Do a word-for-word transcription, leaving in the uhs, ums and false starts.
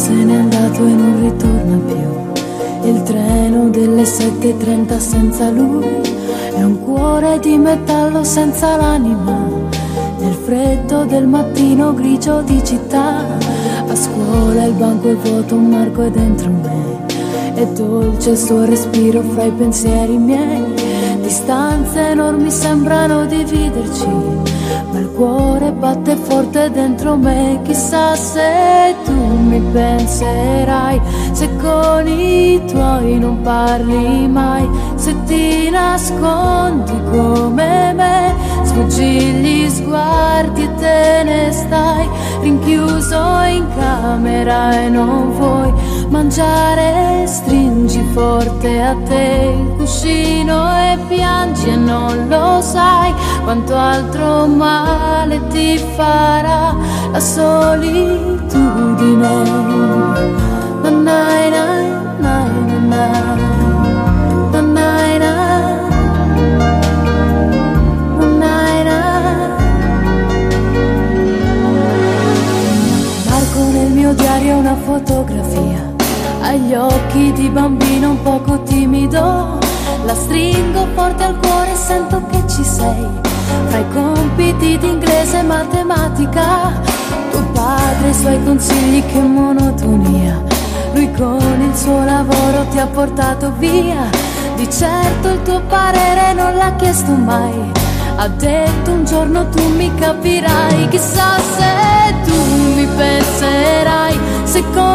se n'è andato e non ritorna più. Il treno delle sette e trenta senza lui è un cuore di metallo senza l'anima. Nel freddo del mattino grigio di città, a scuola il banco è vuoto, un marco è dentro me. È dolce il suo respiro fra i pensieri miei. Distanze enormi sembrano dividerci, ma il cuore batte forte dentro me. Chissà se tu mi penserai, se con i tuoi non parli mai, se ti nascondi come me, sfuggi gli sguardi e te ne stai rinchiuso in camera e non vuoi mangiare. Stringi forte a te il cuscino e piangi e non lo sai quanto altro male ti farà la solitudine. Na na na na na na na na. Marco nel mio diario una fotografia, agli occhi di bambino un poco timido. La stringo forte al cuore e sento che ci sei. Fra i compiti di inglese e matematica, tuo padre e i suoi consigli, che monotonia. Lui con il suo lavoro ti ha portato via. Di certo il tuo parere non l'ha chiesto mai. Ha detto un giorno tu mi capirai. Chissà se tu mi penserai, se con